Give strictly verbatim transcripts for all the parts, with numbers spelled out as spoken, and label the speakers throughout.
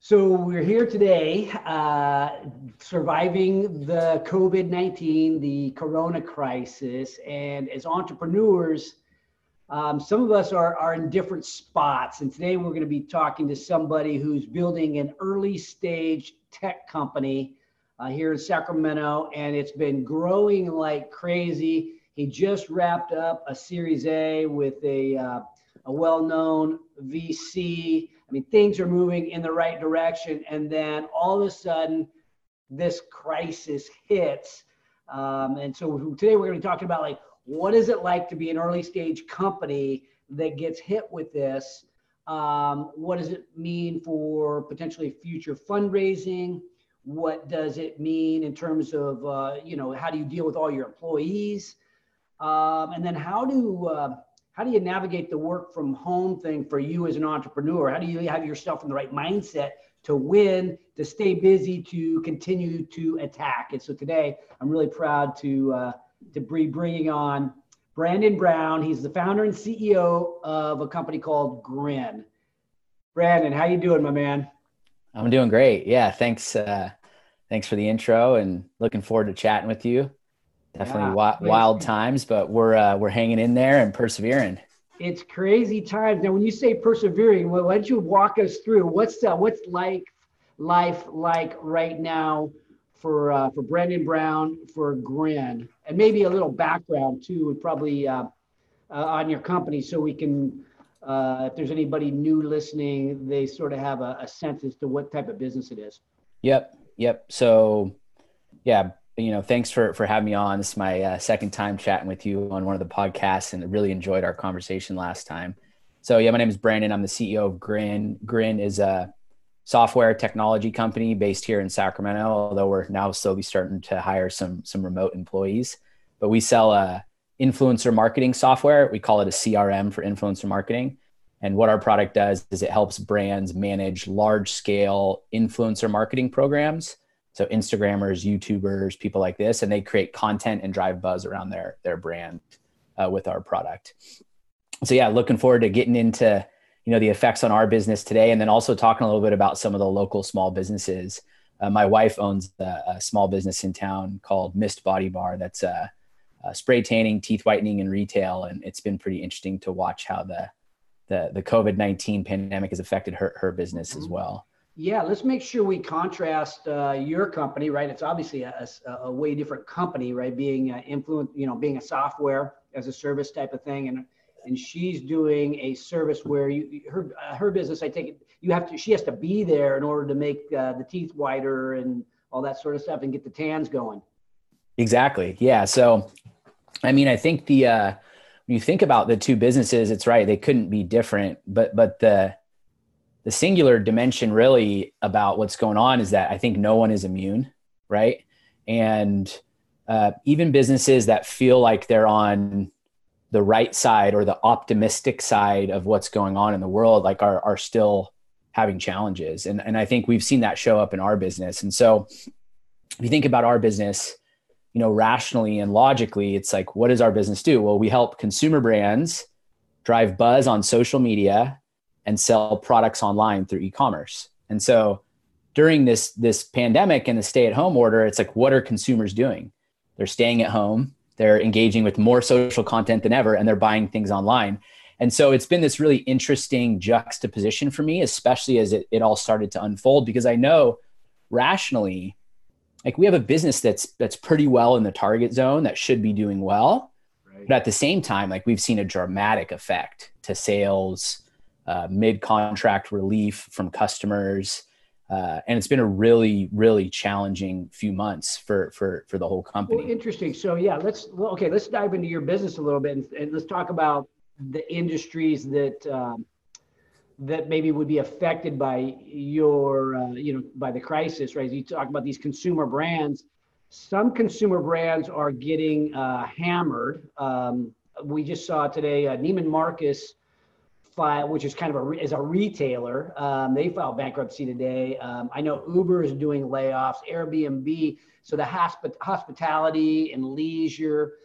Speaker 1: So we're here today, uh, surviving the COVID nineteen, the Corona crisis. And as entrepreneurs, um, some of us are, are in different spots. And today we're going to be talking to somebody who's building an early stage tech company uh, here in Sacramento. And it's been growing like crazy. He just wrapped up a Series A with a, uh, a well-known V C. I mean, things are moving in the right direction. And then all of a sudden, this crisis hits. Um, and so today we're going to be talking about, like, what is it like to be an early stage company that gets hit with this? Um, what does it mean for potentially future fundraising? What does it mean in terms of, uh, you know, how do you deal with all your employees? Um, and then how do, uh, How do you navigate the work from home thing for you as an entrepreneur? How do you have yourself in the right mindset to win, to stay busy, to continue to attack? And so today, I'm really proud to uh, to be bringing on Brandon Brown. He's the founder and C E O of a company called Grin. Brandon, how you doing, my man?
Speaker 2: I'm doing great. Yeah, thanks. Uh, thanks for the intro, and looking forward to chatting with you. Definitely
Speaker 1: Yeah.
Speaker 2: wild, wild times, but we're uh, we're hanging in there and persevering.
Speaker 1: It's crazy times. Now, when you say persevering, why don't you walk us through what's uh, what's like life like right now for uh, for Brandon Brown, for Grin, and maybe a little background too, would probably uh, uh, on your company, so we can, uh, if there's anybody new listening, they sort of have a, a sense as to what type of business it is.
Speaker 2: Yep, yep. So, yeah. You know, thanks for, for having me on. This is my uh, second time chatting with you on one of the podcasts, and I really enjoyed our conversation last time. So yeah, my name is Brandon. I'm the C E O of Grin. Grin is a software technology company based here in Sacramento, although we're now slowly starting to hire some, some remote employees. But we sell a influencer marketing software. We call it a C R M for influencer marketing. And what our product does is it helps brands manage large scale influencer marketing programs. So Instagrammers, YouTubers, people like this, and they create content and drive buzz around their, their brand uh, with our product. So yeah, looking forward to getting into, you know, the effects on our business today, and then also talking a little bit about some of the local small businesses. Uh, my wife owns a, a small business in town called Mist Body Bar. That's uh, uh, spray tanning, teeth whitening, and retail. And it's been pretty interesting to watch how the the, the COVID nineteen pandemic has affected her, her business mm-hmm. as well.
Speaker 1: Yeah, let's make sure we contrast uh, your company, right? It's obviously a, a, a way different company, right? Being uh, influent, you know, being a software as a service type of thing, and and she's doing a service where you her uh, her business. I take it you have to. She has to be there in order to make uh, the teeth whiter and all that sort of stuff, and get the tans going.
Speaker 2: Exactly. Yeah. So, I mean, I think the uh, when you think about the two businesses, it's right. They couldn't be different, but but the The singular dimension really about what's going on is that I think no one is immune, right? And uh, even businesses that feel like they're on the right side or the optimistic side of what's going on in the world, like are, are still having challenges. And, and I think we've seen that show up in our business. And so if you think about our business, you know, rationally and logically, it's like, what does our business do? Well, we help consumer brands drive buzz on social media and sell products online through e-commerce. And so during this, this pandemic and the stay-at-home order, it's like, what are consumers doing? They're staying at home, they're engaging with more social content than ever, and they're buying things online. And so it's been this really interesting juxtaposition for me, especially as it, it all started to unfold, because I know rationally, like we have a business that's that's pretty well in the target zone that should be doing well. Right. But at the same time, like we've seen a dramatic effect to sales, Uh, mid-contract relief from customers. Uh, and it's been a really, really challenging few months for, for, for the whole company.
Speaker 1: Well, interesting. So yeah, let's, well, okay, let's dive into your business a little bit, and, and let's talk about the industries that, um, that maybe would be affected by your, uh, you know, by the crisis, right? You talk about these consumer brands. Some consumer brands are getting uh, hammered. Um, we just saw today, uh, Neiman Marcus, File, which is kind of a is a retailer. Um, they filed bankruptcy today. Um, I know Uber is doing layoffs, Airbnb. So the hosp- hospitality and leisure.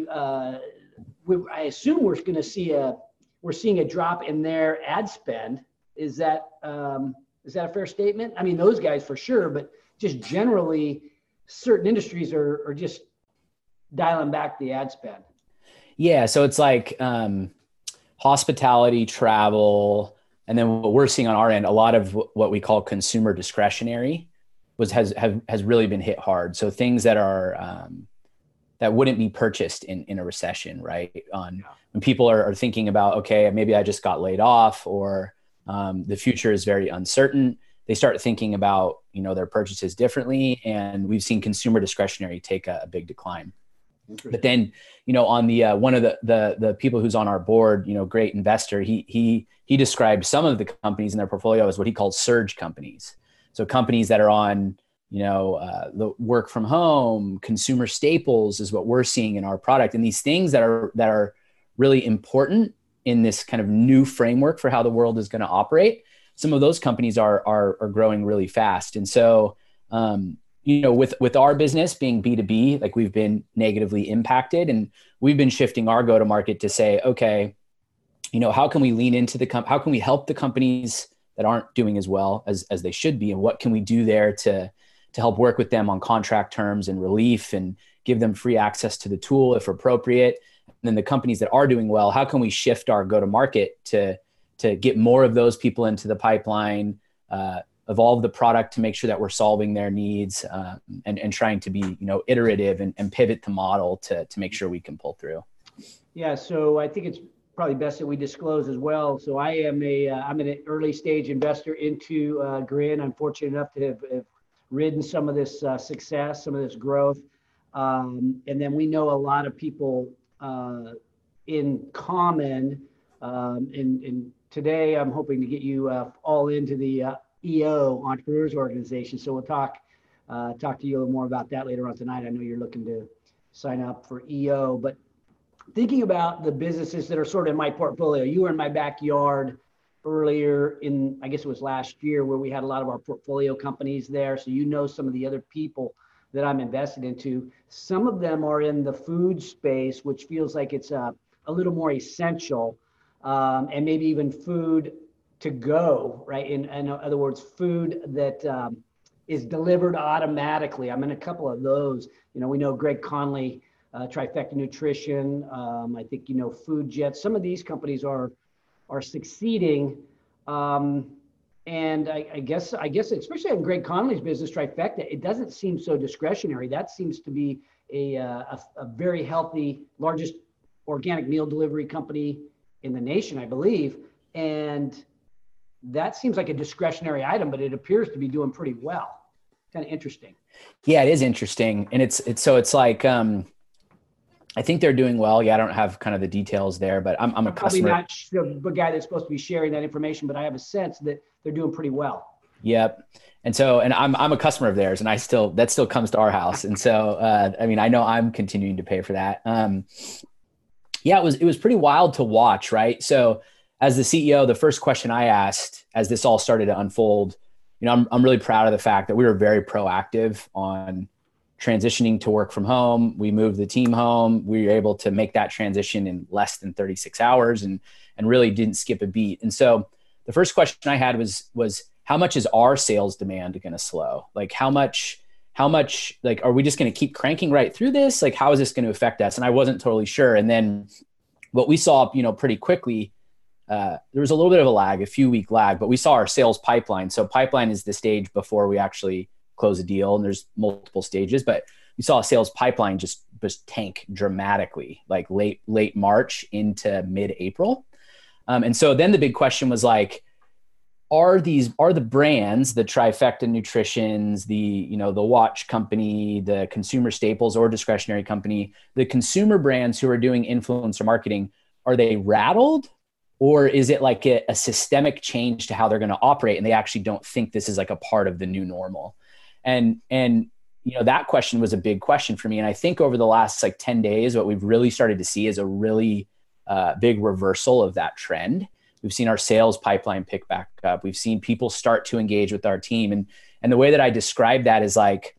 Speaker 1: Uh, we, I assume we're going to see a we're seeing a drop in their ad spend. Is that um, Is that a fair statement? I mean, those guys for sure, but just generally, certain industries are, are just dialing back the ad spend.
Speaker 2: Yeah. So it's like um, hospitality, travel, and then what we're seeing on our end, a lot of what we call consumer discretionary was has have, has really been hit hard. So things that are um, that wouldn't be purchased in, in a recession, right? On yeah. When people are, are thinking about, okay, maybe I just got laid off, or um, the future is very uncertain. They start thinking about, you know, their purchases differently, and we've seen consumer discretionary take a, a big decline. But then, you know, on the uh, one of the the the people who's on our board, you know, great investor, he he he described some of the companies in their portfolio as what he called surge companies. So companies that are on, you know, uh, the work from home, consumer staples is what we're seeing in our product, and these things that are that are really important in this kind of new framework for how the world is going to operate. Some of those companies are are, are growing really fast, and so. Um, You know, with, with our business being B two B, like we've been negatively impacted, and we've been shifting our go-to-market to say, okay, you know, how can we lean into the comp- how can we help the companies that aren't doing as well as, as they should be? And what can we do there to, to help work with them on contract terms and relief and give them free access to the tool if appropriate? And then the companies that are doing well, how can we shift our go-to-market to, to get more of those people into the pipeline, uh, evolve the product to make sure that we're solving their needs, um, and, and trying to be, you know, iterative and, and pivot the model to, to make sure we can pull through.
Speaker 1: Yeah. So I think it's probably best that we disclose as well. So I am a, uh, I'm an early stage investor into uh, Grin. I'm fortunate enough to have, have ridden some of this uh, success, some of this growth. Um, and then we know a lot of people uh, in common. Um, and, and today I'm hoping to get you uh, all into the uh, E O, Entrepreneurs Organization. So we'll talk uh, talk to you a little more about that later on tonight. I know you're looking to sign up for E O, but thinking about the businesses that are sort of in my portfolio, you were in my backyard earlier in, I guess it was last year, where we had a lot of our portfolio companies there. So you know some of the other people that I'm invested into. Some of them are in the food space, which feels like it's a, a little more essential, um, and maybe even food to go, right? In, in other words, food that um, is delivered automatically. I'm in a couple of those. You know, we know Greg Conley, uh, Trifecta Nutrition. Um, I think, you know, Food Jet. Some of these companies are are succeeding. Um, and I, I guess, I guess, especially in Greg Conley's business, Trifecta, it doesn't seem so discretionary. That seems to be a, a, a very healthy, largest organic meal delivery company in the nation, I believe. And that seems like a discretionary item, but it appears to be doing pretty well. Kind of interesting.
Speaker 2: Yeah, it is interesting. And it's, it's, so it's like, um, I think they're doing well. Yeah. I don't have kind of the details there, but I'm, I'm a
Speaker 1: Probably
Speaker 2: customer.
Speaker 1: not the guy that's supposed to be sharing that information, but I have a sense that they're doing pretty well.
Speaker 2: Yep. And so, and I'm, I'm a customer of theirs, and I still, that still comes to our house. And so, uh, I mean, I know I'm continuing to pay for that. Um, yeah, it was, it was pretty wild to watch. Right. So as the C E O, the first question I asked as this all started to unfold, you know, I'm, I'm really proud of the fact that we were very proactive on transitioning to work from home. We moved the team home. We were able to make that transition in less than thirty-six hours, and, and really didn't skip a beat. And so the first question I had was, was how much is our sales demand going to slow? Like how much, how much, like, are we just going to keep cranking right through this? Like, how is this going to affect us? And I wasn't totally sure. And then what we saw, you know, pretty quickly, Uh, there was a little bit of a lag, a few week lag, but we saw our sales pipeline. So pipeline is the stage before we actually close a deal, and there's multiple stages, but we saw a sales pipeline just, just tank dramatically, like late, late March into mid April. Um, and so then the big question was like, are these, are the brands, the Trifecta Nutritions, the, you know, the watch company, the consumer staples or discretionary company, the consumer brands who are doing influencer marketing, are they rattled? Or is it like a, a systemic change to how they're going to operate, and they actually don't think this is like a part of the new normal? And, and, you know, that question was a big question for me. And I think over the last like ten days, what we've really started to see is a really uh, big reversal of that trend. We've seen our sales pipeline pick back up. We've seen people start to engage with our team. And, and the way that I describe that is like,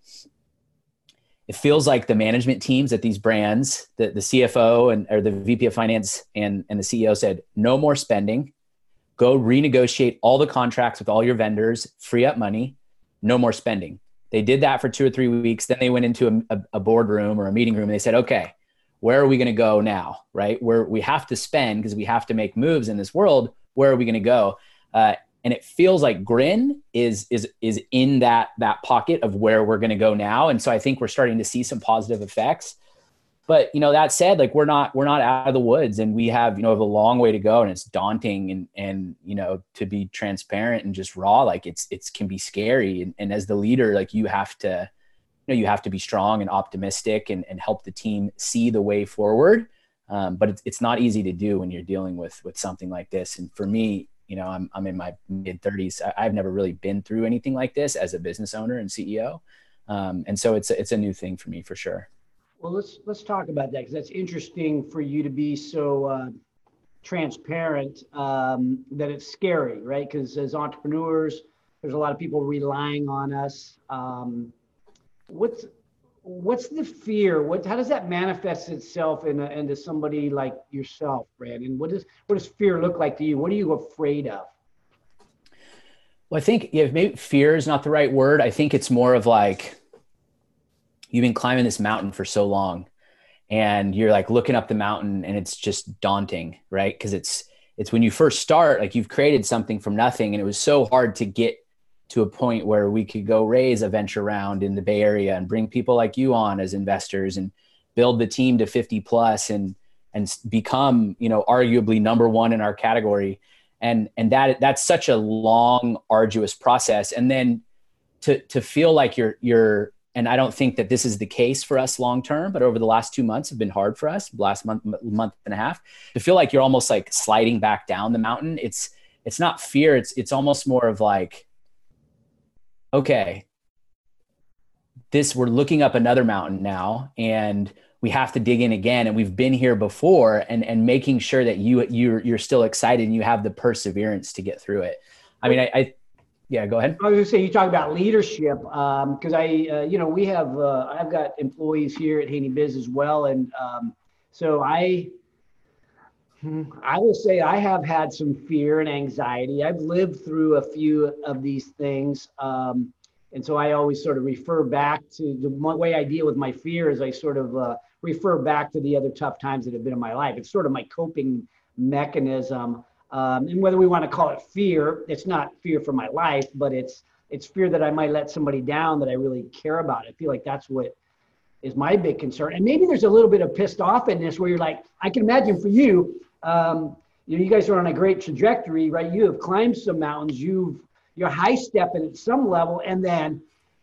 Speaker 2: it feels like the management teams at these brands, the, the C F O and or the V P of finance and, and the C E O said, no more spending. go renegotiate all the contracts with all your vendors, free up money, no more spending. They did that for two or three weeks. Then they went into a, a boardroom or a meeting room and they said, okay, where are we going to go now? Right? Where we have to spend because we have to make moves in this world. Where are we going to go? Uh, and it feels like Grin is, is, is in that, that pocket of where we're going to go now. And so I think we're starting to see some positive effects. But, you know, that said, like, we're not, we're not out of the woods, and we have, you know, have a long way to go, and it's daunting, and, and, you know, to be transparent and just raw, like it's, it's can be scary. And, and as the leader, like, you have to, you know, you have to be strong and optimistic and, and help the team see the way forward. Um, but it's, it's not easy to do when you're dealing with, with something like this. And for me, you know, I'm, I'm in my mid thirties. I've never really been through anything like this as a business owner and C E O. Um, and so it's, a, it's a new thing for me for sure.
Speaker 1: Well, let's let's talk about that, because that's interesting for you to be so uh, transparent, um, that it's scary, right? Because as entrepreneurs, there's a lot of people relying on us. Um, what's what's the fear? What how does that manifest itself in a, into somebody like yourself, Brandon? What does what does fear look like to you? What are you afraid of?
Speaker 2: Well, I think yeah, maybe fear is not the right word. I think it's more of like, you've been climbing this mountain for so long, and you're like looking up the mountain, and it's just daunting, right? Because it's, it's when you first start, like, you've created something from nothing, and it was so hard to get to a point where we could go raise a venture round in the Bay Area and bring people like you on as investors and build the team to fifty plus and, and become, you know, arguably number one in our category. And, and that, that's such a long, arduous process. And then to, to feel like you're, you're, and I don't think that this is the case for us long-term, but over the last two months have been hard for us, last month, month and a half, to feel like you're almost like sliding back down the mountain. It's, it's not fear. It's, it's almost more of like, okay, this, we're looking up another mountain now, and we have to dig in again. And we've been here before, and, and making sure that you, you're, you're still excited and you have the perseverance to get through it. I mean, I, I Yeah, go ahead.
Speaker 1: I was going to say, you talk about leadership, because um, I, uh, you know, we have, uh, I've got employees here at Haney Biz as well. And um, so I, I will say I have had some fear and anxiety. I've lived through a few of these things. Um, and so I always sort of refer back to the way I deal with my fear is I sort of uh, refer back to the other tough times that have been in my life. It's sort of my coping mechanism. Um, and whether we want to call it fear, it's not fear for my life, but it's it's fear that I might let somebody down that I really care about. I feel like that's what is my big concern. And maybe there's a little bit of pissed off in this where you're like, I can imagine for you, um, you know, you guys are on a great trajectory, right? You have climbed some mountains, you've, you're high stepping at some level, and then,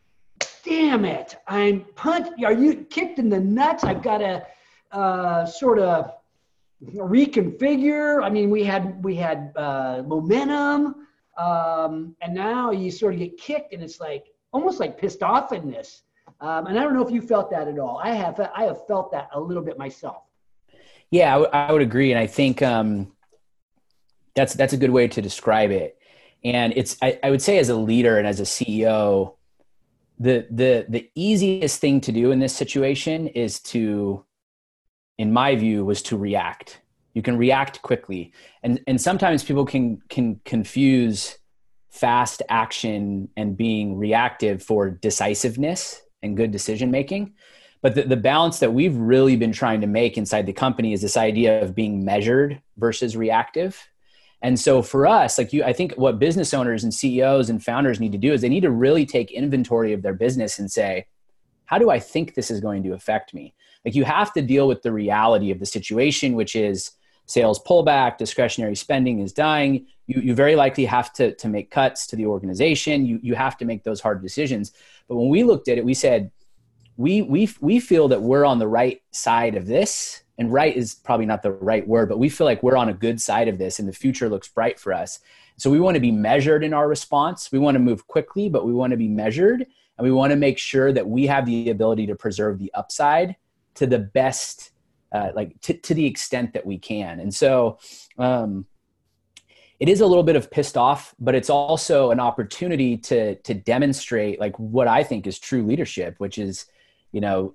Speaker 1: damn it, I'm punched. Are you kicked in the nuts? I've got to uh, sort of reconfigure. I mean, we had we had uh, momentum, um, and now you sort of get kicked, and it's like almost like pissed off in this. Um, and I don't know if you felt that at all. I have I have felt that a little bit myself.
Speaker 2: Yeah, I, w- I would agree, and I think um, that's that's a good way to describe it. And it's I, I would say as a leader and as a C E O, the the the easiest thing to do in this situation is to, in my view, was to react. You can react quickly. And, and sometimes people can, can confuse fast action and being reactive for decisiveness and good decision-making. But the, the balance that we've really been trying to make inside the company is this idea of being measured versus reactive. And so for us, like you, I think what business owners and C E Os and founders need to do is they need to really take inventory of their business and say, how do I think this is going to affect me? Like, you have to deal with the reality of the situation, which is sales pullback, discretionary spending is dying. You, you very likely have to, to make cuts to the organization. You, you have to make those hard decisions. But when we looked at it, we said, we, we, we feel that we're on the right side of this. And right is probably not the right word, but we feel like we're on a good side of this and the future looks bright for us. So we want to be measured in our response. We want to move quickly, but we want to be measured. And we want to make sure that we have the ability to preserve the upside to the best, uh, like to, to the extent that we can. And so um, it is a little bit of pissed off, but it's also an opportunity to, to demonstrate like what I think is true leadership, which is, you know,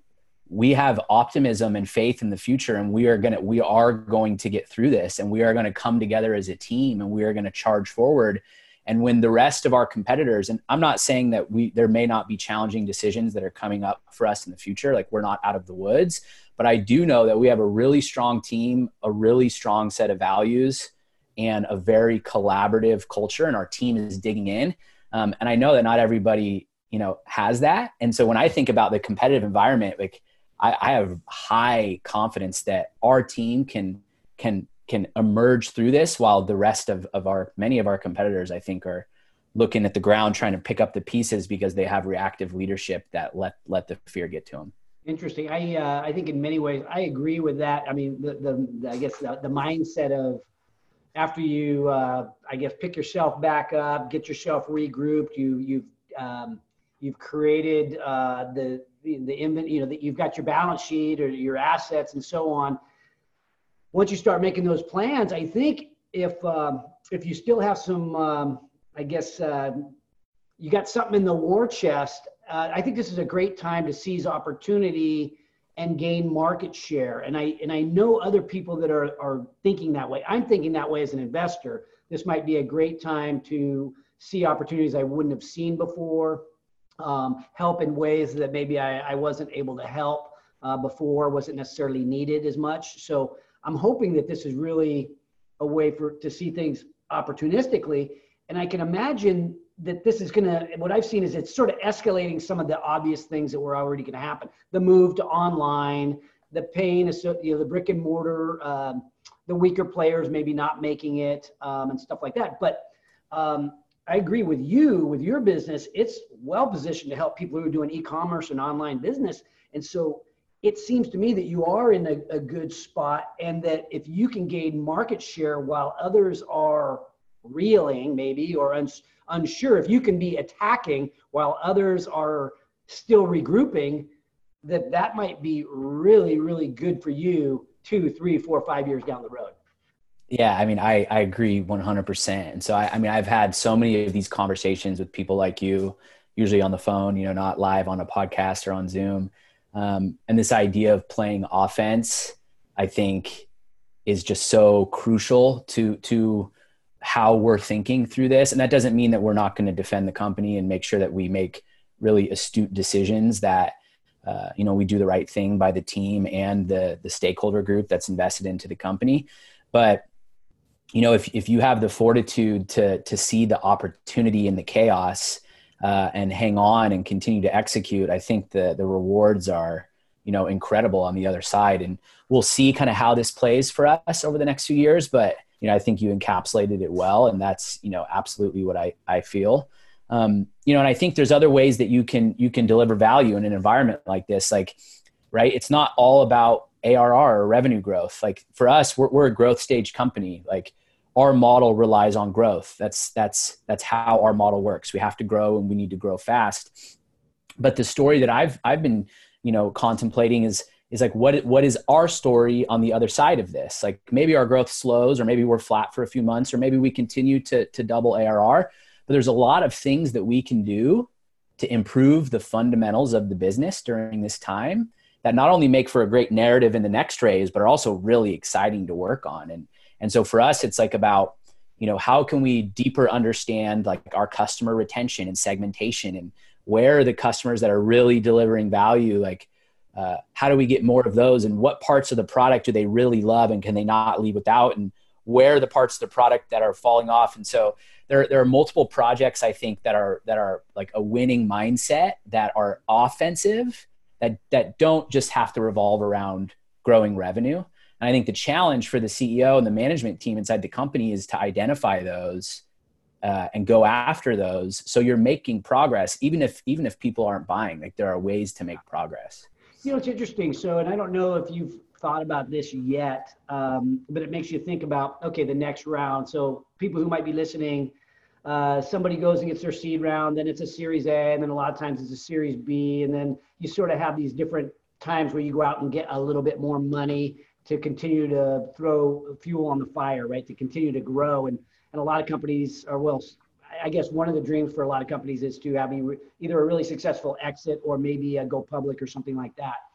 Speaker 2: we have optimism and faith in the future, and we are going to, we are going to get through this, and we are going to come together as a team, and we are going to charge forward. And when the rest of our competitors, and I'm not saying that we, there may not be challenging decisions that are coming up for us in the future, like we're not out of the woods, but I do know that we have a really strong team, a really strong set of values, and a very collaborative culture, and our team is digging in. Um, and I know that not everybody, you know, has that. And so when I think about the competitive environment, like I, I have high confidence that our team can, can, can emerge through this, while the rest of, of our, many of our competitors, I think, are looking at the ground, trying to pick up the pieces because they have reactive leadership that let, let the fear get to them.
Speaker 1: Interesting. I, uh, I think in many ways, I agree with that. I mean, the, the, the I guess the, the mindset of after you, uh, I guess, pick yourself back up, get yourself regrouped, you, you've, um, you've created uh, the, the, the, you know, that you've got your balance sheet or your assets and so on. Once you start making those plans, I think if um, if you still have some, um, I guess, uh, you got something in the war chest, uh, I think this is a great time to seize opportunity and gain market share. And I and I know other people that are, are thinking that way. I'm thinking that way as an investor. This might be a great time to see opportunities I wouldn't have seen before, um, help in ways that maybe I, I wasn't able to help uh, before, wasn't necessarily needed as much. So I'm hoping that this is really a way for to see things opportunistically. And I can imagine that this is going to, what I've seen is it's sort of escalating some of the obvious things that were already going to happen. The move to online, the pain, you know, the brick and mortar, um, the weaker players maybe not making it um, and stuff like that. But um, I agree with you, with your business, it's well positioned to help people who are doing e-commerce and online business. And so it seems to me that you are in a, a good spot, and that if you can gain market share while others are reeling maybe or uns, unsure, if you can be attacking while others are still regrouping, that that might be really, really good for you two, three, four, five years down the road.
Speaker 2: Yeah, I mean, I, I agree one hundred percent. And so, I, I mean, I've had so many of these conversations with people like you, usually on the phone, you know, not live on a podcast or on Zoom. Um, and this idea of playing offense, I think, is just so crucial to, to how we're thinking through this. And that doesn't mean that we're not going to defend the company and make sure that we make really astute decisions, that, uh, you know, we do the right thing by the team and the, the stakeholder group that's invested into the company. But, you know, if, if you have the fortitude to, to see the opportunity in the chaos, Uh, and hang on and continue to execute, I think the the rewards are, you know, incredible on the other side. And we'll see kind of how this plays for us over the next few years. But, you know, I think you encapsulated it well. And that's, you know, absolutely what I, I feel. Um, you know, and I think there's other ways that you can, you can deliver value in an environment like this. Like, right, it's not all about A R R or revenue growth. Like for us, we're, we're a growth stage company. Like, our model relies on growth. That's, that's, that's how our model works. We have to grow, and we need to grow fast. But the story that I've, I've been, you know, contemplating is, is like, what, what is our story on the other side of this? Like maybe our growth slows, or maybe we're flat for a few months, or maybe we continue to, to double A R R, but there's a lot of things that we can do to improve the fundamentals of the business during this time that not only make for a great narrative in the next raise, but are also really exciting to work on. And, And so for us, it's like about, you know, how can we deeper understand like our customer retention and segmentation, and where are the customers that are really delivering value? Like, uh, how do we get more of those, and what parts of the product do they really love and can they not leave without? And where are the parts of the product that are falling off? And so there, there are multiple projects, I think, that are, that are like a winning mindset, that are offensive, that, that don't just have to revolve around growing revenue. And I think the challenge for the C E O and the management team inside the company is to identify those uh, and go after those, so you're making progress, even if even if people aren't buying. Like, there are ways to make progress.
Speaker 1: You know, it's interesting. So, and I don't know if you've thought about this yet, um, but it makes you think about, okay, the next round. So people who might be listening, uh, somebody goes and gets their seed round, then it's a Series A, and then a lot of times it's a Series B, and then you sort of have these different times where you go out and get a little bit more money to continue to throw fuel on the fire, right? To continue to grow. And, and a lot of companies are, well, I guess one of the dreams for a lot of companies is to have either a really successful exit, or maybe a go public or something like that.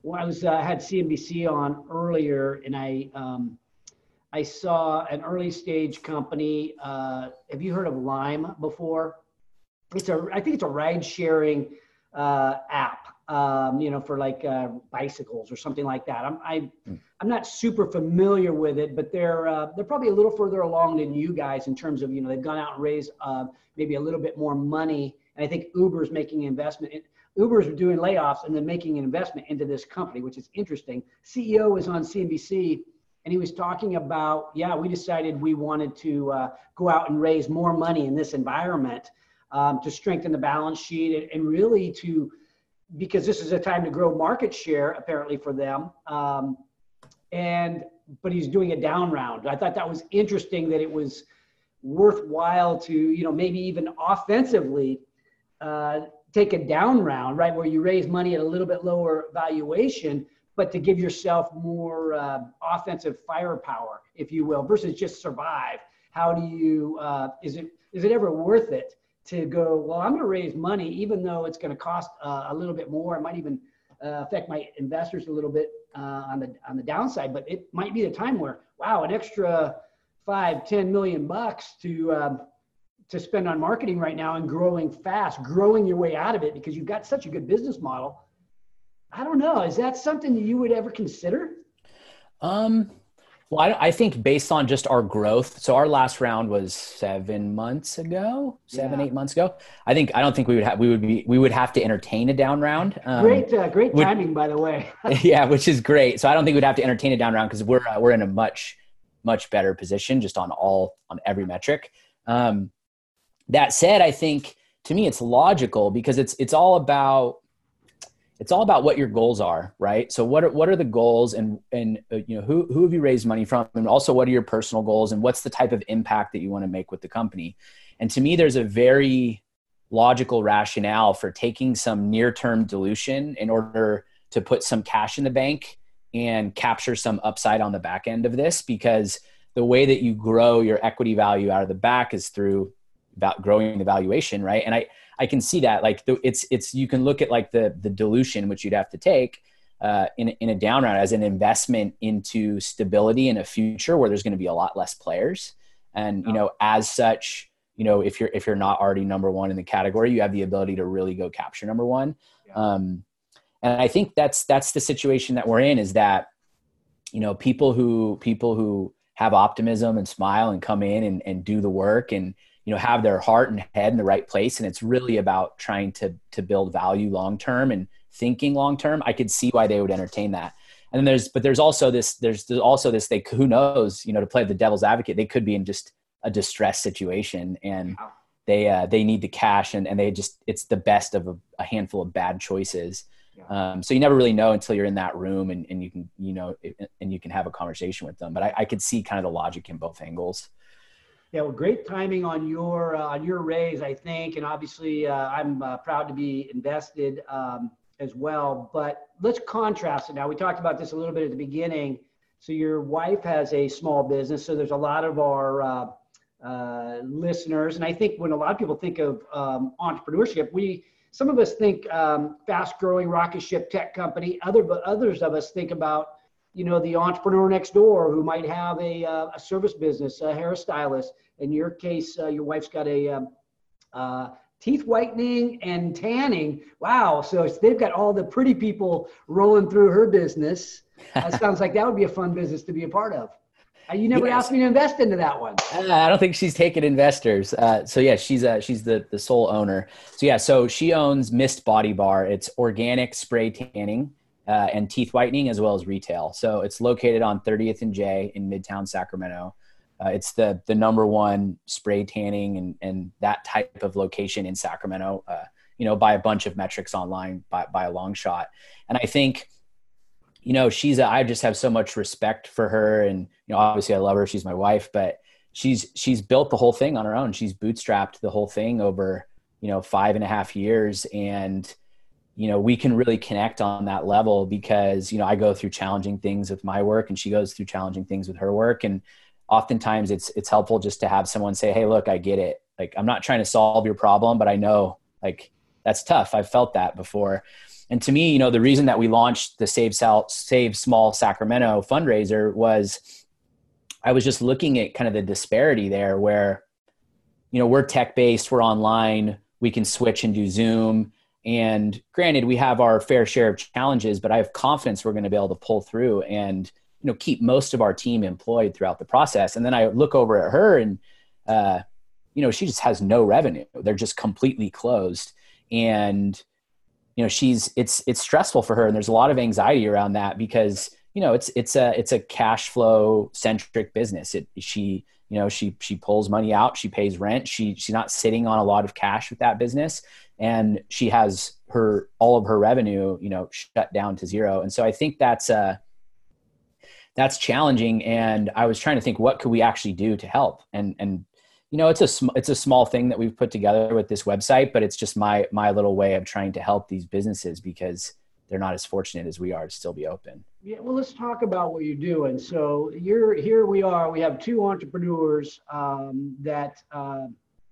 Speaker 1: well, I was uh, had C N B C on earlier, and I um, I saw an early stage company. Uh, have you heard of Lime before? It's a I think it's a ride sharing uh, app. Um, you know, for like uh, bicycles or something like that. I'm I, I'm not super familiar with it, but they're uh, they're probably a little further along than you guys in terms of, you know, they've gone out and raised uh, maybe a little bit more money. And I think Uber's making an investment. In, Uber's doing layoffs and then making an investment into this company, which is interesting. C E O was on C N B C and he was talking about, yeah, we decided we wanted to uh, go out and raise more money in this environment um, to strengthen the balance sheet and, and really to, because this is a time to grow market share, apparently for them. Um, and, but he's doing a down round. I thought that was interesting that it was worthwhile to, you know, maybe even offensively uh, take a down round, right? Where you raise money at a little bit lower valuation, but to give yourself more uh, offensive firepower, if you will, versus just survive. How do you, uh, is it, is it ever worth it to go, well, I'm going to raise money, even though it's going to cost uh, a little bit more. It might even uh, affect my investors a little bit uh, on the on the downside, but it might be the time where, wow, an extra five, ten million bucks to um, to spend on marketing right now and growing fast, growing your way out of it because you've got such a good business model. I don't know. Is that something that you would ever consider?
Speaker 2: Um. Well, I, I think based on just our growth, so our last round was seven months ago, seven, yeah. eight months ago. I think, I don't think we would have, we would be, we would have to entertain a down round. Um,
Speaker 1: great, uh, great timing, which, by the way.
Speaker 2: Yeah, which is great. So I don't think we'd have to entertain a down round because we're, uh, we're in a much, much better position just on all, on every metric. Um, that said, I think to me, it's logical because it's, it's all about, it's all about what your goals are, right? So what are, what are the goals and, and uh, you know, who, who have you raised money from? And also what are your personal goals and what's the type of impact that you want to make with the company? And to me, there's a very logical rationale for taking some near-term dilution in order to put some cash in the bank and capture some upside on the back end of this, because the way that you grow your equity value out of the back is through about growing the valuation, right? And I, I can see that, like the, it's, it's, you can look at like the, the dilution, which you'd have to take uh, in, in a down round as an investment into stability in a future where there's going to be a lot less players. And, you know, as such, you know, if you're, if you're not already number one in the category, you have the ability to really go capture number one. Yeah. Um, and I think that's, that's the situation that we're in, is that, you know, people who, people who have optimism and smile and come in and, and do the work and, you know, have their heart and head in the right place. And it's really about trying to, to build value long-term and thinking long-term. I could see why they would entertain that. And then there's, but there's also this, there's, there's also this, they, who knows, you know, to play the devil's advocate, they could be in just a distressed situation and wow. they, uh, they need the cash and, and they just, it's the best of a, a handful of bad choices. Yeah. Um, so you never really know until you're in that room and, and you can, you know, and you can have a conversation with them. But I, I could see kind of the logic in both angles.
Speaker 1: Yeah, well, great timing on your uh, on your raise, I think, and obviously uh, I'm uh, proud to be invested um, as well. But let's contrast it now. We talked about this a little bit at the beginning. So your wife has a small business, so there's a lot of our uh, uh, listeners, and I think when a lot of people think of um, entrepreneurship, we some of us think um, fast-growing rocket ship tech company. Other but others of us think about, you know, the entrepreneur next door who might have a, uh, a service business, a hairstylist. In your case, uh, your wife's got a um, uh, teeth whitening and tanning. Wow. So they've got all the pretty people rolling through her business. That sounds like that would be a fun business to be a part of. Uh, you never yes. asked me to invest into that one.
Speaker 2: Uh, I don't think she's taken investors. Uh, so yeah, she's uh, she's the, the sole owner. So yeah, so she owns Mist Body Bar. It's organic spray tanning. Uh, and teeth whitening as well as retail. So it's located on thirtieth and J in Midtown Sacramento. Uh, it's the the number one spray tanning and, and that type of location in Sacramento, uh, you know, by a bunch of metrics online by, by a long shot. And I think, you know, she's, a, I just have so much respect for her and, you know, obviously I love her. She's my wife, but she's, she's built the whole thing on her own. She's bootstrapped the whole thing over, you know, five and a half years. And, you know, we can really connect on that level because, you know, I go through challenging things with my work and she goes through challenging things with her work. And oftentimes it's, it's helpful just to have someone say, hey, look, I get it. Like, I'm not trying to solve your problem, but I know like that's tough. I've felt that before. And to me, you know, the reason that we launched the Save Sal- Save Small Sacramento fundraiser was I was just looking at kind of the disparity there where, you know, we're tech-based, we're online, we can switch and do Zoom. And granted, we have our fair share of challenges, but I have confidence we're going to be able to pull through and, you know, keep most of our team employed throughout the process. And then I look over at her and, uh, you know, she just has no revenue. They're just completely closed. And, you know, she's, it's, it's stressful for her. And there's a lot of anxiety around that because, you know, it's, it's a, it's a cash flow centric business. It, she, you know, she, she pulls money out, she pays rent. She, she's not sitting on a lot of cash with that business. And she has her, all of her revenue, you know, shut down to zero. And so I think that's, uh, that's challenging. And I was trying to think, what could we actually do to help? And, and, you know, it's a, sm- it's a small thing that we've put together with this website, but it's just my, my little way of trying to help these businesses because they're not as fortunate as we are to still be open.
Speaker 1: Yeah, well, let's talk about what you're doing. So you're here. We are. We have two entrepreneurs um, that uh,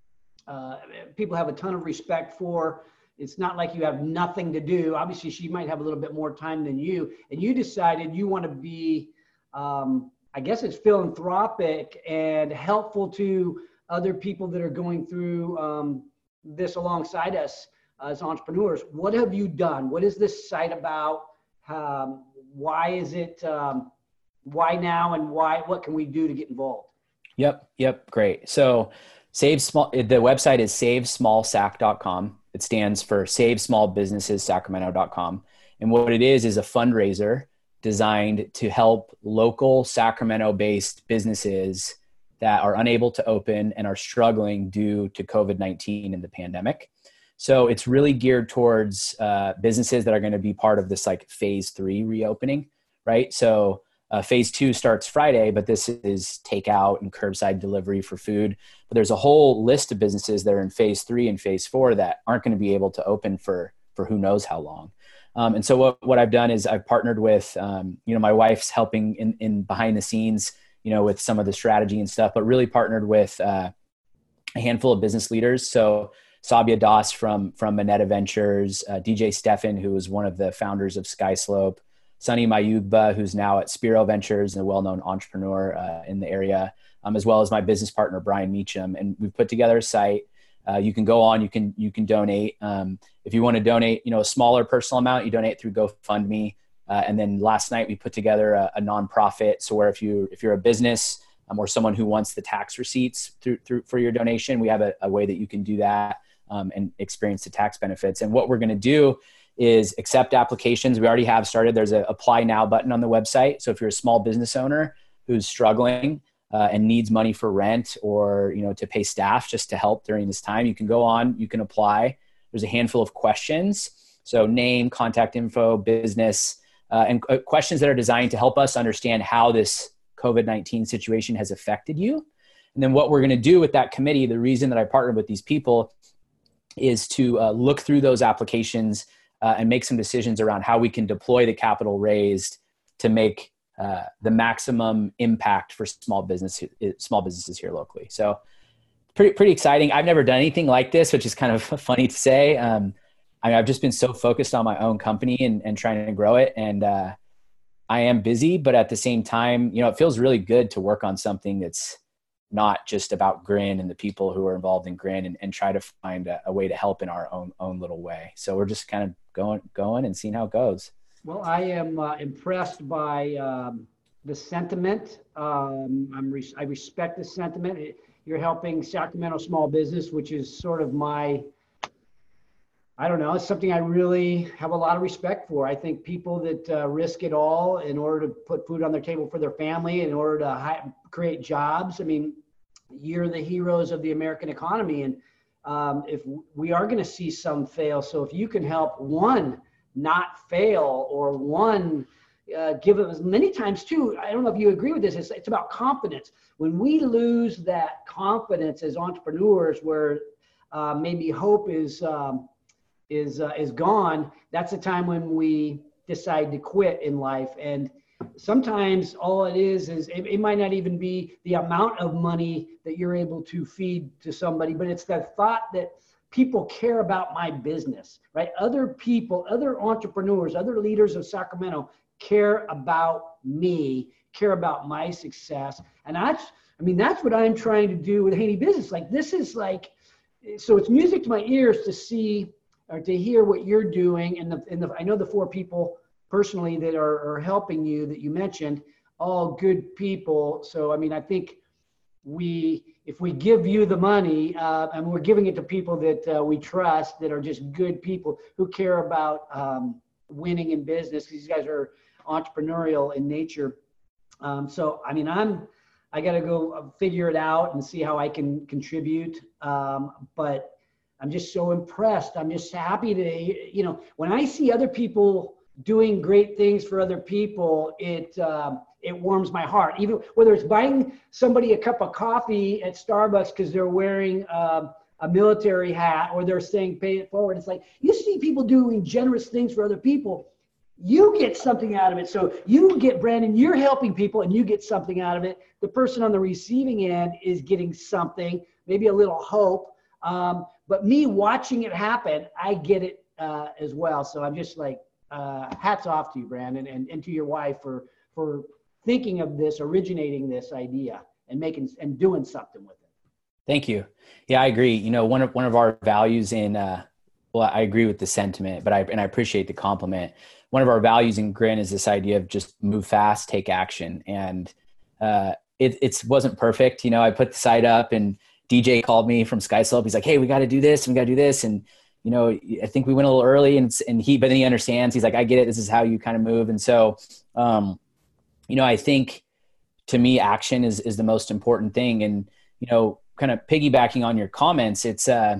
Speaker 1: uh, people have a ton of respect for. It's not like you have nothing to do. Obviously, she might have a little bit more time than you, and you decided you want to be, um, I guess it's philanthropic and helpful to other people that are going through um, this alongside us as entrepreneurs. What have you done? What is this site about? Um, why is it, um, why now, and why, what can we do to get involved?
Speaker 2: Yep. Yep. Great. So Save Small, the website is save small sac dot com. It stands for Save Small Businesses Sacramento dot com. And what it is, is a fundraiser designed to help local Sacramento based businesses that are unable to open and are struggling due to COVID nineteen and the pandemic. So it's really geared towards uh, businesses that are going to be part of this like phase three reopening, right? So uh, phase two starts Friday, but this is takeout and curbside delivery for food. But there's a whole list of businesses that are in phase three and phase four that aren't going to be able to open for, for who knows how long. Um, and so what, what I've done is I've partnered with, um, you know, my wife's helping in, in behind the scenes, you know, with some of the strategy and stuff, but really partnered with uh, a handful of business leaders. So Sabia Das from, from Moneta Ventures, uh, D J Stefan, who was one of the founders of Skyslope, Sunny Mayugba, who's now at Spiro Ventures and a well-known entrepreneur uh, in the area, um, as well as my business partner, Brian Meacham. And we've put together a site. Uh, you can go on, you can, you can donate. Um, if you want to donate, you know, a smaller personal amount, you donate through GoFundMe. Uh, and then last night we put together a, a nonprofit. So where if you, if you're a business um, or someone who wants the tax receipts through, through for your donation, we have a, a way that you can do that. Um, and experience the tax benefits. And what we're going to do is accept applications. We already have started. There's a apply now button on the website. So if you're a small business owner who's struggling uh, and needs money for rent or, you know, to pay staff just to help during this time, you can go on, you can apply. There's a handful of questions. So name, contact info, business, uh, and uh, questions that are designed to help us understand how this COVID nineteen situation has affected you. And then what we're going to do with that committee, the reason that I partnered with these people is to uh, look through those applications uh, and make some decisions around how we can deploy the capital raised to make uh, the maximum impact for small business, small businesses here locally. So pretty, pretty exciting. I've never done anything like this, which is kind of funny to say. Um, I mean, I've just been so focused on my own company and, and trying to grow it. And uh, I am busy, but at the same time, you know, it feels really good to work on something that's not just about Grin and the people who are involved in Grin, and, and try to find a, a way to help in our own own little way. So we're just kind of going going and seeing how it goes.
Speaker 1: Well, I am uh, impressed by um, the sentiment. Um, I'm res- I respect the sentiment. It, you're helping Sacramento small business, which is sort of my, I don't know, it's something I really have a lot of respect for. I think people that uh, risk it all in order to put food on their table for their family, in order to hi- create jobs. I mean, you're the heroes of the American economy. And um, if we are going to see some fail, so if you can help one not fail, or one uh, give it, as many times too, I don't know if you agree with this, it's, it's about confidence. When we lose that confidence as entrepreneurs, where uh, maybe hope is, um, is uh, is gone, that's a time when we decide to quit in life. And sometimes all it is is it, it might not even be the amount of money that you're able to feed to somebody, but it's the thought that people care about my business, right? Other people, other entrepreneurs, other leaders of Sacramento care about me, care about my success. And that's, I mean, that's what I'm trying to do with Haney Business. Like, this is like, so it's music to my ears to see or to hear what you're doing. And the, and the, I know the four people personally that are, are helping you that you mentioned, all good people. So, I mean, I think we, if we give you the money uh, and we're giving it to people that uh, we trust, that are just good people who care about um, winning in business, these guys are entrepreneurial in nature. Um, so, I mean, I'm, I got to go figure it out and see how I can contribute. Um, but I'm just so impressed. I'm just happy to, you know, when I see other people doing great things for other people, it, um, it warms my heart. Even whether it's buying somebody a cup of coffee at Starbucks because they're wearing um, a military hat, or they're saying pay it forward. It's like, you see people doing generous things for other people, you get something out of it. So you get, Brandon, you're helping people and you get something out of it. The person on the receiving end is getting something, maybe a little hope. Um, but me watching it happen, I get it uh, as well. So I'm just like, uh, hats off to you, Brandon, and, and to your wife for, for thinking of this, originating this idea and making, and doing something with it.
Speaker 2: Thank you. Yeah, I agree. You know, one of, one of our values in, uh, well, I agree with the sentiment, but I, and I appreciate the compliment. One of our values in Grin is this idea of just move fast, take action. And uh, it it's wasn't perfect. You know, I put the site up and D J called me from SkySlope. He's like, hey, we got to do this. And we got to do this. And, you know, I think we went a little early, and, and he, but then he understands. He's like, I get it. This is how you kind of move. And so, um, you know, I think to me, action is, is the most important thing. And, you know, kind of piggybacking on your comments, it's, uh,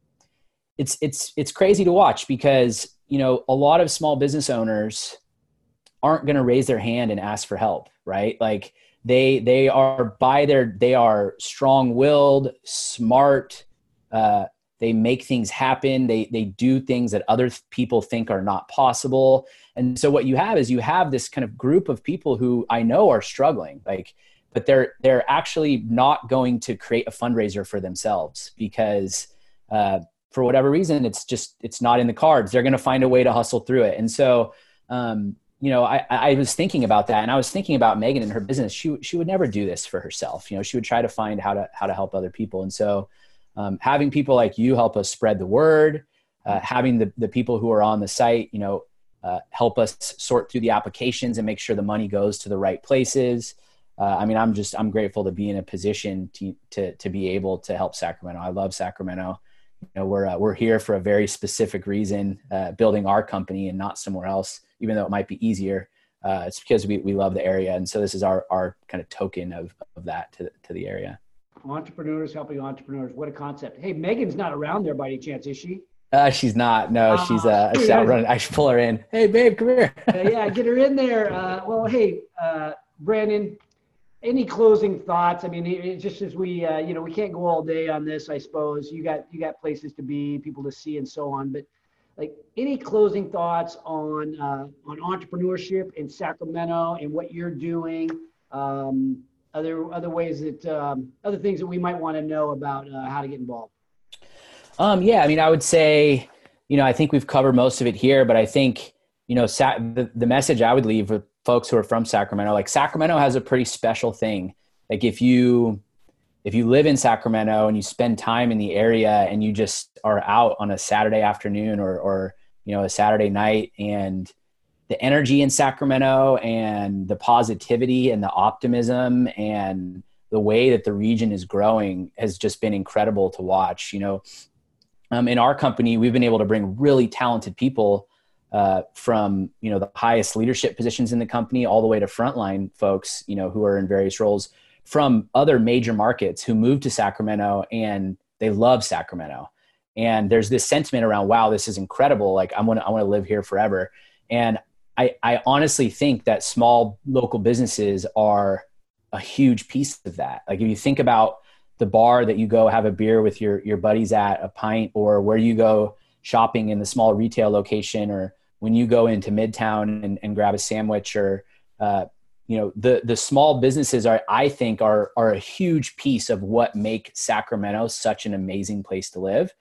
Speaker 2: it's, it's, it's crazy to watch because, you know, a lot of small business owners aren't going to raise their hand and ask for help, right? Like they, they are by their, they are strong-willed, smart, uh, they make things happen. They, they do things that other people think are not possible. And so what you have is you have this kind of group of people who I know are struggling, like, but they're, they're actually not going to create a fundraiser for themselves because, uh, for whatever reason, it's just, it's not in the cards. They're going to find a way to hustle through it. And so, um, you know, I, I was thinking about that, and I was thinking about Megan and her business. She, she would never do this for herself. You know, she would try to find how to, how to help other people. And so, um, having people like you help us spread the word, uh, having the, the people who are on the site, you know, uh, help us sort through the applications and make sure the money goes to the right places. Uh, I mean, I'm just, I'm grateful to be in a position to, to, to be able to help Sacramento. I love Sacramento. You know, we're, uh, we're here for a very specific reason, uh, building our company and not somewhere else, even though it might be easier. Uh, it's because we, we love the area. And so this is our, our kind of token of, of that to, to the area.
Speaker 1: Entrepreneurs helping entrepreneurs. What a concept. Hey, Megan's not around there by any chance, is she?
Speaker 2: Uh, she's not. No, uh, she's uh, she's out running. I should pull her in. Hey, babe, come here.
Speaker 1: uh, yeah, get her in there. Uh, well, hey, uh, Brandon, any closing thoughts? I mean, it, it just as we, uh, you know, we can't go all day on this, I suppose. You got you got places to be, people to see, and so on. But like, any closing thoughts on uh, on entrepreneurship in Sacramento and what you're doing? Um, other other ways that um, other things that we might want to know about uh, how to get involved.
Speaker 2: Um, yeah, I mean, I would say, you know, I think we've covered most of it here, but I think, you know, Sa- the, the message I would leave with folks who are from Sacramento, like Sacramento has a pretty special thing. Like if you, if you live in Sacramento and you spend time in the area and you just are out on a Saturday afternoon or, or, you know, a Saturday night, and the energy in Sacramento and the positivity and the optimism and the way that the region is growing has just been incredible to watch. You know, um, in our company, we've been able to bring really talented people uh, from, you know, the highest leadership positions in the company all the way to frontline folks, you know, who are in various roles from other major markets who moved to Sacramento and they love Sacramento. And there's this sentiment around, wow, this is incredible. Like I want to, I want to live here forever. And I, I honestly think that small local businesses are a huge piece of that. Like if you think about the bar that you go have a beer with your, your buddies at, a pint, or where you go shopping in the small retail location, or when you go into Midtown and, and grab a sandwich, or, uh, you know, the, the small businesses are, I think are, are a huge piece of what make Sacramento such an amazing place to live.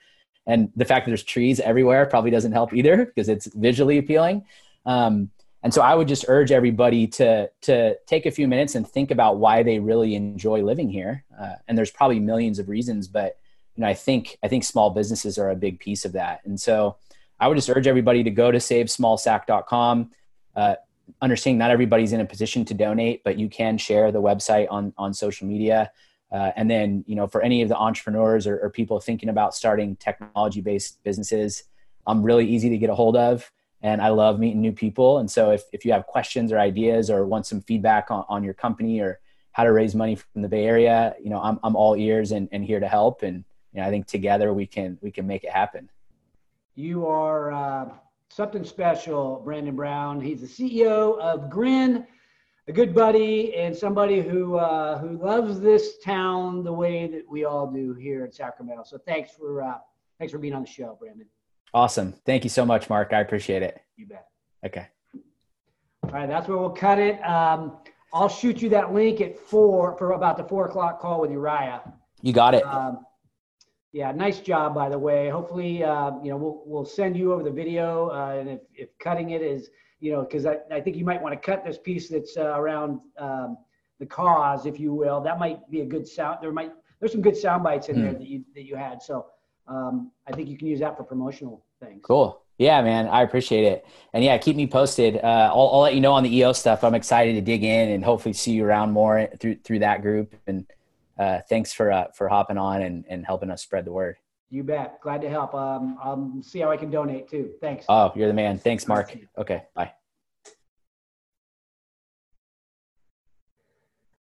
Speaker 2: And the fact that there's trees everywhere probably doesn't help either because it's visually appealing. Um, and so I would just urge everybody to, to take a few minutes and think about why they really enjoy living here. Uh, and there's probably millions of reasons, but you know, I think, I think small businesses are a big piece of that. And so I would just urge everybody to go to save small sack dot com. Uh, understanding not everybody's in a position to donate, but you can share the website on, on social media. Uh, and then, you know, for any of the entrepreneurs or, or people thinking about starting technology-based businesses, I'm really easy to get a hold of, and I love meeting new people. And so if, if you have questions or ideas or want some feedback on, on your company or how to raise money from the Bay Area, you know, I'm, I'm all ears and, and here to help. And, you know, I think together we can, we can make it happen.
Speaker 1: You are uh, something special, Brandon Brown. He's the C E O of Grin, a good buddy and somebody who uh, who loves this town the way that we all do here in Sacramento. So thanks for uh, thanks for being on the show, Brandon.
Speaker 2: Awesome. Thank you so much, Mark. I appreciate it.
Speaker 1: You bet.
Speaker 2: Okay.
Speaker 1: All right, that's where we'll cut it. Um, I'll shoot you that link at four for about the four o'clock call with Uriah.
Speaker 2: You got it.
Speaker 1: Um, Yeah, nice job, by the way. Hopefully, uh, you know, we'll we'll send you over the video, uh, and if, if cutting it is, you know, because I, I think you might want to cut this piece that's uh, around um, the cause, if you will. That might be a good sound. There might there's some good sound bites in mm. there that you that you had. So um, I think you can use that for promotional things.
Speaker 2: Cool. Yeah, man, I appreciate it. And yeah, keep me posted. Uh, I'll, I'll let you know on the E O stuff. I'm excited to dig in and hopefully see you around more through through that group. And Uh, thanks for uh, for hopping on and, and helping us spread the word.
Speaker 1: You bet. Glad to help. Um, I'll see how I can donate too. Thanks.
Speaker 2: Oh, you're the man. Thanks, Mark. Okay, bye.